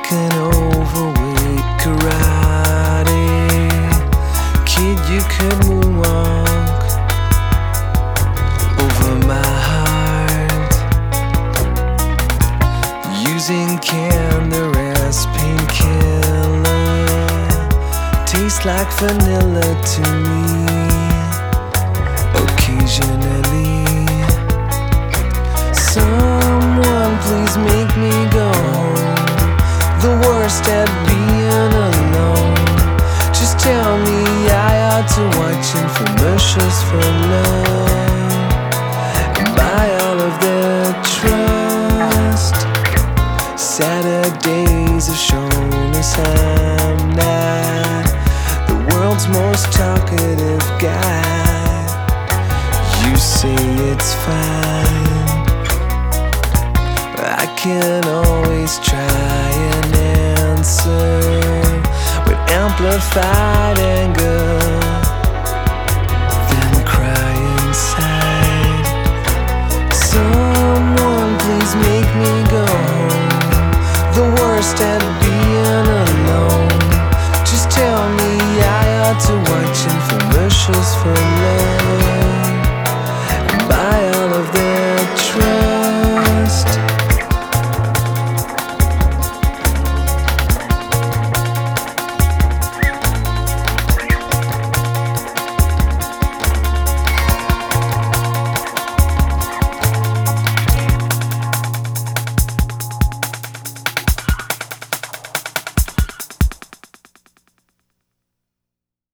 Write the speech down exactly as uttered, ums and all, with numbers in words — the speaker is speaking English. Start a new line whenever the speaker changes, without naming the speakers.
like an overweight karate kid. You could moonwalk over my heart, using candor as painkiller. Tastes like vanilla to me occasionally. Someone please make me go home. The worst at being alone. Just tell me I ought to watch infomercials for love and buy all of their trust. Saturdays have shown us I'm not the world's most talkative guy. You say it's fine, I can always try and answer with amplified anger, then cry inside. Someone please make me go home. The worst at being alone. Just tell me I ought to watch infomercials for love and buy